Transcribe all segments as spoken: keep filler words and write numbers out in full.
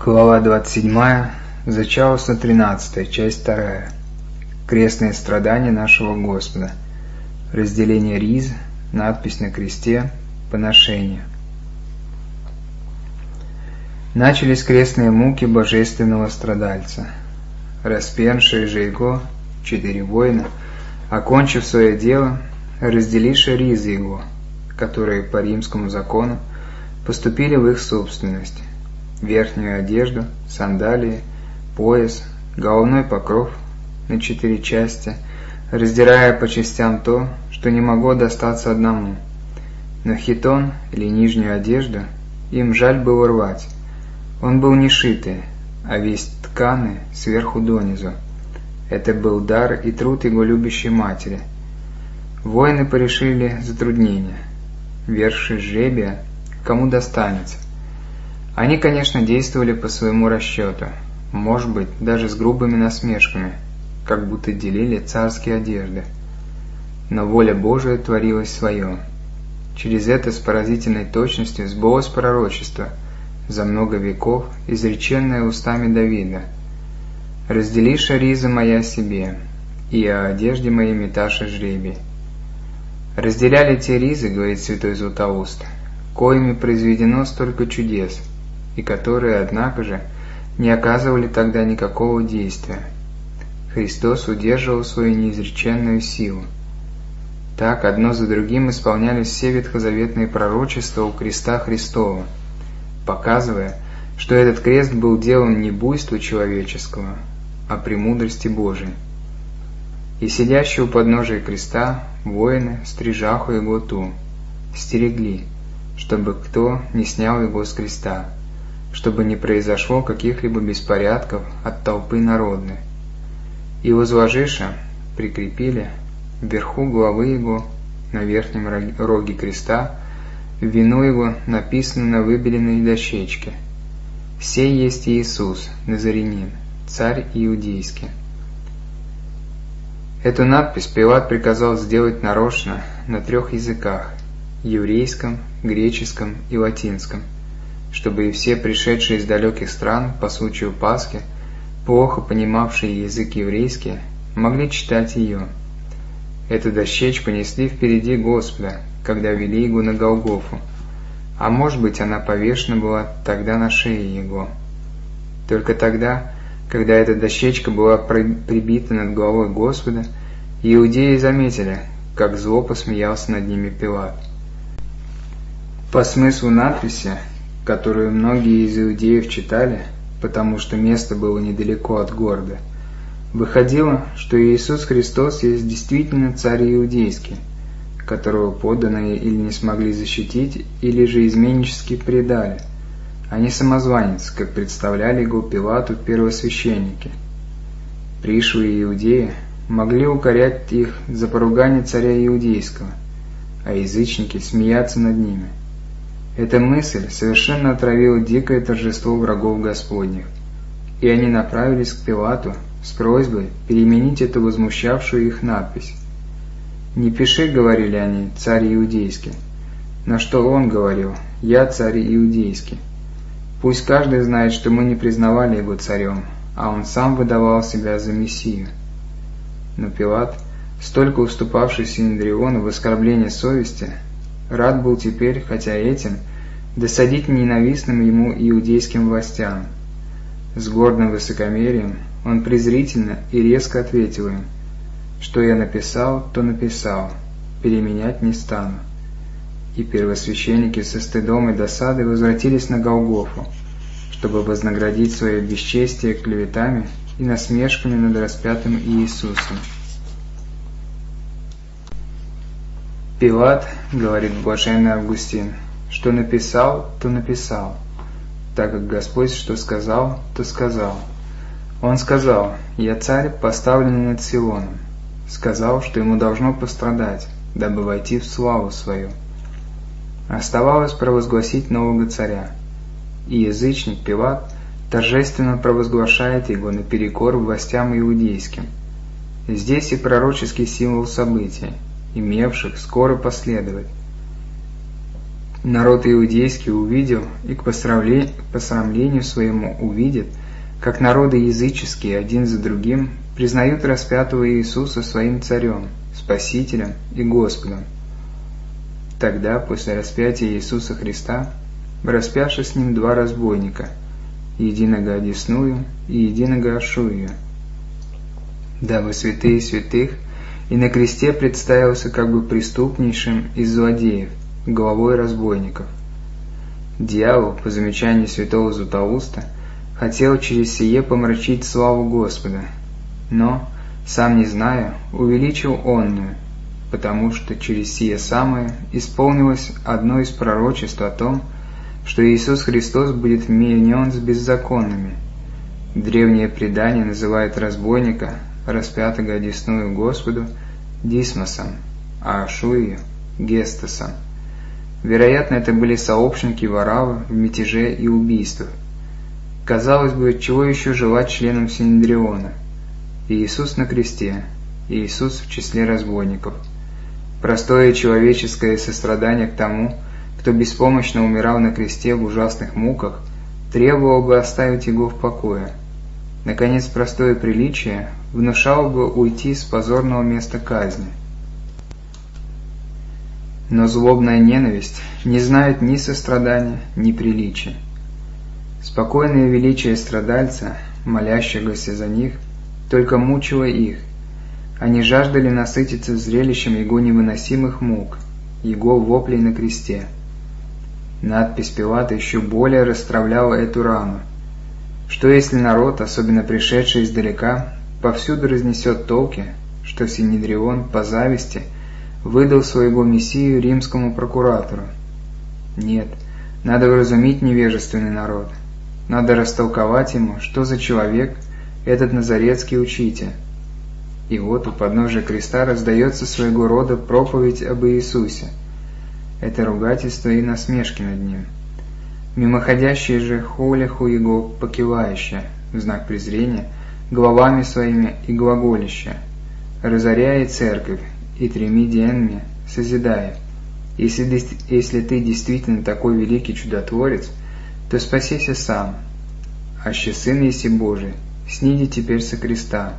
Глава двадцать седьмая. Зачало сто тринадцатая. Часть вторая. Крестные страдания нашего Господа. Разделение риз. Надпись на кресте. Поношение. Начались крестные муки божественного страдальца. Распеншие же его, четыре воина, окончив свое дело, разделиша ризы его, которые по римскому закону поступили в их собственность. Верхнюю одежду, сандалии, пояс, головной покров на четыре части, раздирая по частям то, что не могло достаться одному. Но хитон или нижнюю одежду им жаль было рвать. Он был не шитый, а весь тканый сверху донизу. Это был дар и труд его любящей матери. Воины порешили затруднение, верши жребия, кому достанется. Они, конечно, действовали по своему расчету, может быть, даже с грубыми насмешками, как будто делили царские одежды. Но воля Божия творилась свое. Через это с поразительной точностью сбылось пророчество, за много веков изреченное устами Давида: «Разделиша риза моя себе, и о одежде моей меташа жребий». Разделяли те ризы, говорит святой Златоуст, коими произведено столько чудес, и которые, однако же, не оказывали тогда никакого действия. Христос удерживал свою неизреченную силу. Так одно за другим исполнялись все ветхозаветные пророчества у креста Христова, показывая, что этот крест был делом не буйства человеческого, а премудрости Божией. И сидящие у подножия креста воины, стрижаху и готу, стерегли, чтобы кто не снял его с креста, чтобы не произошло каких-либо беспорядков от толпы народной. И возложиша, прикрепили вверху головы его на верхнем роге креста, в вину его написано на выбеленной дощечке: «Сей есть Иисус, Назарянин, царь иудейский». Эту надпись Пилат приказал сделать нарочно на трех языках – еврейском, греческом и латинском, чтобы и все пришедшие из далеких стран по случаю Пасхи, плохо понимавшие язык еврейский, могли читать ее. Эту дощечку несли впереди Господа, когда вели его на Голгофу, а может быть, она повешена была тогда на шее его. Только тогда, когда эта дощечка была прибита над головой Господа, иудеи заметили, как зло посмеялся над ними Пилат. По смыслу надписи, которую многие из иудеев читали, потому что место было недалеко от города, выходило, что Иисус Христос есть действительно царь иудейский, которого подданные или не смогли защитить, или же изменнически предали, а не самозванец, как представляли его Пилату первосвященники. Пришлые иудеи могли укорять их за поругание царя иудейского, а язычники смеяться над ними. Эта мысль совершенно отравила дикое торжество врагов Господних, и они направились к Пилату с просьбой переменить эту возмущавшую их надпись. «Не пиши, — говорили они, — царь иудейский». На что он говорил: «Я царь иудейский». Пусть каждый знает, что мы не признавали его царем, а он сам выдавал себя за Мессию. Но Пилат, столько уступавший Синедриону в оскорбление совести, рад был теперь, хотя этим, досадить ненавистным ему иудейским властям. С гордым высокомерием он презрительно и резко ответил им: «Что я написал, то написал, переменять не стану». И первосвященники со стыдом и досадой возвратились на Голгофу, чтобы вознаградить свое бесчестие клеветами и насмешками над распятым Иисусом. Пилат, говорит блаженный Августин, что написал, то написал, так как Господь что сказал, то сказал. Он сказал: «Я царь, поставленный над Сионом», сказал, что ему должно пострадать, дабы войти в славу свою. Оставалось провозгласить нового царя, и язычник Пилат торжественно провозглашает его наперекор властям иудейским. Здесь и пророческий символ событий, имевших скоро последовать. Народ иудейский увидел и к посрамлению своему увидит, как народы языческие один за другим признают распятого Иисуса своим царем, Спасителем и Господом. Тогда, после распятия Иисуса Христа, распявши с ним два разбойника, единого одесную и единого ошую, дабы святые святых и на кресте представился как бы преступнейшим из злодеев, главой разбойников. Дьявол, по замечанию святого Златоуста, хотел через сие помрачить славу Господа, но, сам не зная, увеличил онную, потому что через сие самое исполнилось одно из пророчеств о том, что Иисус Христос будет вменен с беззаконными. Древнее предание называет разбойника, распятого одесную Господу, Дисмосом, а Ашую – Гестасом. Вероятно, это были сообщники Варавы в мятеже и убийствах. Казалось бы, чего еще желать членам Синедриона? Иисус на кресте, Иисус в числе разбойников. Простое человеческое сострадание к тому, кто беспомощно умирал на кресте в ужасных муках, требовало бы оставить его в покое. Наконец, простое приличие внушало бы уйти с позорного места казни. Но злобная ненависть не знает ни сострадания, ни приличия. Спокойное величие страдальца, молящегося за них, только мучило их. Они жаждали насытиться зрелищем его невыносимых мук, его воплей на кресте. Надпись Пилата еще более расстравляла эту рану. Что если народ, особенно пришедший издалека, повсюду разнесет толки, что Синедрион по зависти выдал своего мессию римскому прокуратору? Нет, надо вразумить невежественный народ. Надо растолковать ему, что за человек этот назаретский учитель. И вот у подножия креста раздается своего рода проповедь об Иисусе. Это ругательство и насмешки над ним. Мимоходящие же холиху его покивающие, в знак презрения, головами своими и глаголища, разоряя церковь и треми деньми созидая. Если, если ты действительно такой великий чудотворец, то спасися сам, аще Сын еси Божий, сниди теперь со креста.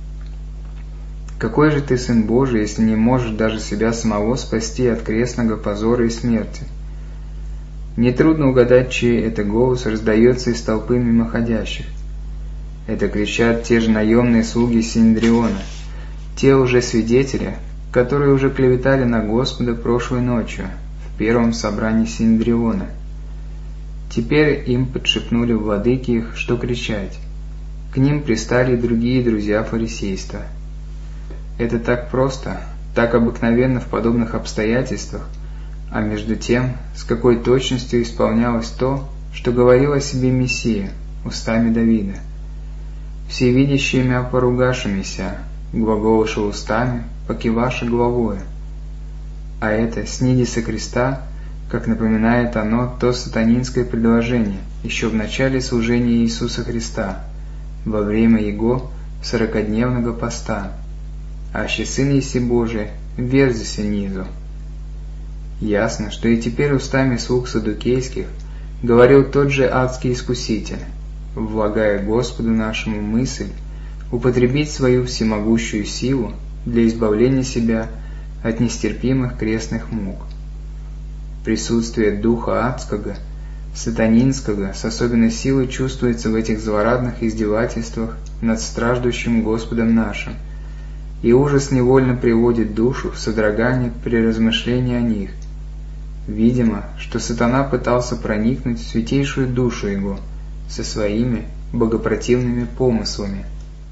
Какой же ты Сын Божий, если не можешь даже себя самого спасти от крестного позора и смерти? Нетрудно угадать, чей это голос раздается из толпы мимоходящих. Это кричат те же наемные слуги Синедриона, те уже свидетели, которые уже клеветали на Господа прошлой ночью в первом собрании Синедриона. Теперь им подшепнули владыки их, что кричать. К ним пристали и другие друзья фарисейства. Это так просто, так обыкновенно в подобных обстоятельствах, а между тем, с какой точностью исполнялось то, что говорил о себе Мессия устами Давида. «Всевидящий мя поругашемися, глаголоша устами, покиваша головою». А это «сниди со креста», как напоминает оно то сатанинское предложение еще в начале служения Иисуса Христа, во время Его сорокодневного поста. «Аще Сын еси Божий, верзися низу». Ясно, что и теперь устами слуг саддукейских говорил тот же адский искуситель, влагая Господу нашему мысль употребить свою всемогущую силу для избавления себя от нестерпимых крестных мук. Присутствие духа адского, сатанинского с особенной силой чувствуется в этих злорадных издевательствах над страждущим Господом нашим, и ужас невольно приводит душу в содрогание при размышлении о них. Видимо, что сатана пытался проникнуть в святейшую душу его со своими богопротивными помыслами.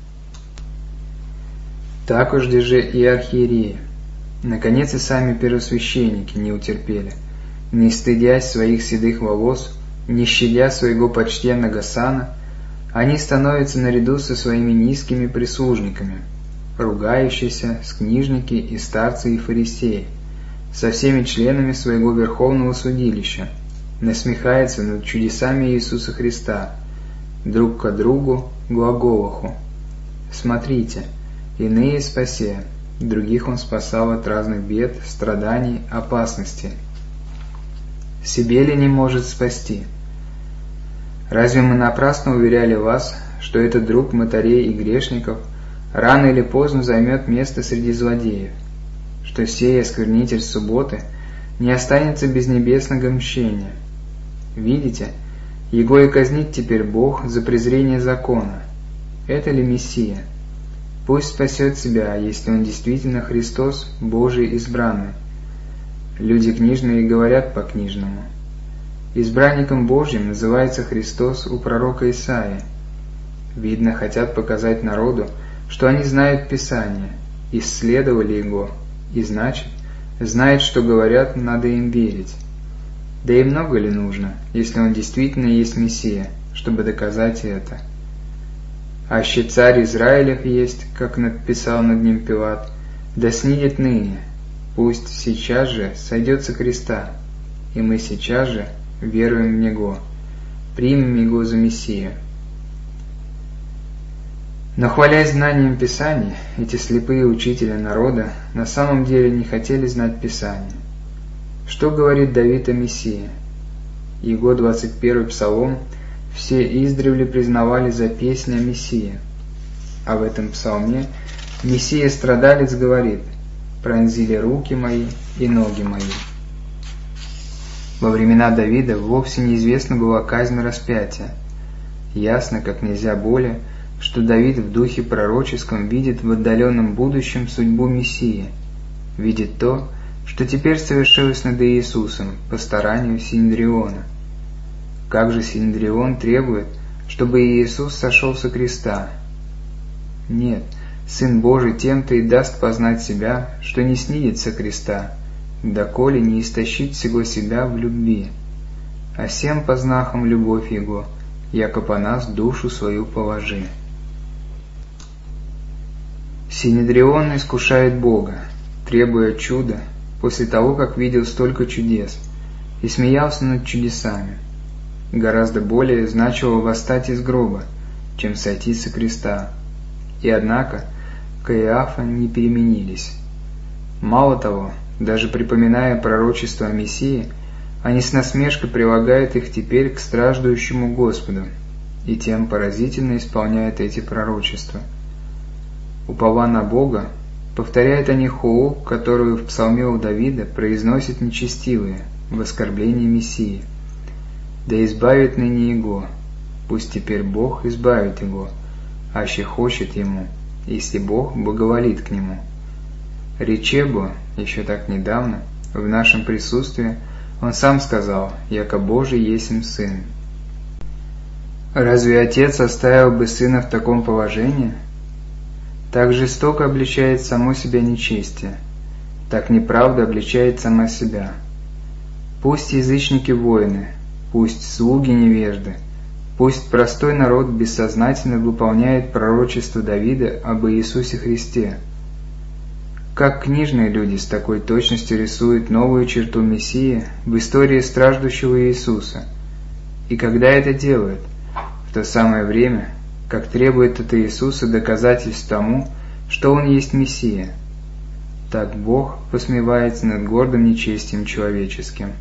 Такожде же и архиереи, наконец и сами первосвященники не утерпели, не стыдясь своих седых волос, не щадя своего почтенного сана, они становятся наряду со своими низкими прислужниками, ругающиеся с книжники и старцы и фарисеи, со всеми членами своего верховного судилища, насмехается над чудесами Иисуса Христа, друг к другу глаголоху. Смотрите, иные спасе, других Он спасал от разных бед, страданий, опасностей. себе ли не может спасти? Разве мы напрасно уверяли вас, что этот друг мытарей и грешников рано или поздно займет место среди злодеев, что сей осквернитель субботы не останется без небесного мщения? Видите, его и казнит теперь Бог за презрение закона. Это ли Мессия? Пусть спасет себя, если он действительно Христос, Божий избранный. Люди книжные говорят по-книжному. Избранником Божьим называется Христос у пророка Исаии. Видно, хотят показать народу, что они знают Писание, исследовали его, и значит, знают, что говорят, надо им верить. Да и много ли нужно, если он действительно есть Мессия, чтобы доказать это? Аще царь Израилев есть, как написал над ним Пилат, да снидет ныне, пусть сейчас же сойдет со креста, и мы сейчас же веруем в Него, примем Его за Мессию. Но, хвалясь знанием Писаний, эти слепые учители народа на самом деле не хотели знать Писание. Что говорит Давид о Мессии? Его двадцать первый псалом все издревле признавали за песнь о Мессии. А в этом псалме Мессия-страдалец говорит: «Пронзили руки мои и ноги мои». Во времена Давида вовсе неизвестна была казнь распятия. Ясно, как нельзя более, что Давид в духе пророческом видит в отдаленном будущем судьбу Мессии, видит то, что теперь совершилось над Иисусом по старанию Синедриона. Как же Синедрион требует, чтобы Иисус сошел со креста? Нет, Сын Божий тем-то и даст познать себя, что не снидет со креста, доколе не истощит всего себя в любви. А всем познахом любовь Его, яко по нас душу свою положи. Синедрион искушает Бога, требуя чуда, после того, как видел столько чудес, и смеялся над чудесами. Гораздо более значило восстать из гроба, чем сойти со креста. И однако Каиафа не переменились. Мало того, даже припоминая пророчество о Мессии, они с насмешкой прилагают их теперь к страждущему Господу, и тем поразительно исполняют эти пророчества. Упова на Бога, повторяют они хулу, которую в псалме у Давида произносят нечестивые в оскорблении Мессии. «Да избавит ныне его, пусть теперь Бог избавит его, аще хочет ему, если Бог благоволит к нему». Речебо, еще так недавно, в нашем присутствии, он сам сказал: «Яко Божий есмь Сын». Разве Отец оставил бы Сына в таком положении? Так жестоко обличает само себя нечестие, так неправда обличает сама себя. Пусть язычники воины, пусть слуги невежды, пусть простой народ бессознательно выполняет пророчество Давида об Иисусе Христе. Как книжные люди с такой точностью рисуют новую черту Мессии в истории страждущего Иисуса. И когда это делают? В то самое время, как требует от Иисуса доказательств тому, что Он есть Мессия. Так Бог посмевается над гордым нечестием человеческим.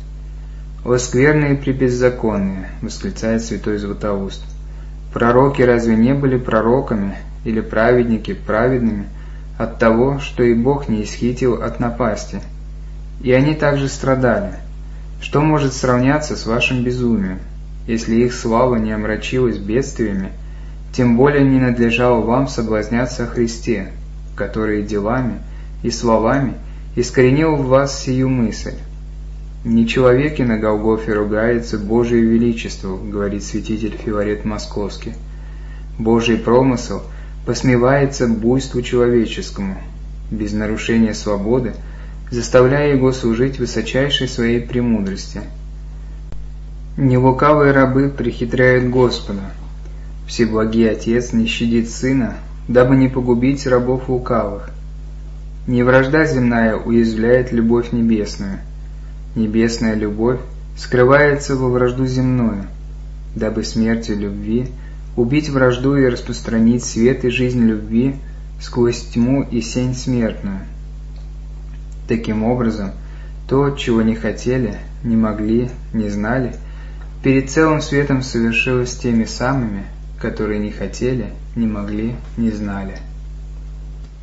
«О скверные пребеззаконные!» — восклицает святой Златоуст. «Пророки разве не были пророками, или праведники праведными от того, что и Бог не исхитил от напасти? И они также страдали. Что может сравняться с вашим безумием? Если их слава не омрачилась бедствиями, тем более не надлежало вам соблазняться о Христе, который делами и словами искоренил в вас сию мысль. Не человеки на Голгофе ругается Божие величество, говорит святитель Филарет Московский. Божий промысел посмевается буйству человеческому, без нарушения свободы, заставляя его служить высочайшей своей премудрости. Не лукавые рабы прихитряют Господа. Всеблагий Отец не щадит Сына, дабы не погубить рабов лукавых. Не вражда земная уязвляет любовь небесную. Небесная любовь скрывается во вражду земную, дабы смертью любви убить вражду и распространить свет и жизнь любви сквозь тьму и сень смертную. Таким образом, То, чего не хотели, не могли, не знали, перед целым светом совершилось теми самыми, которые не хотели, не могли, не знали.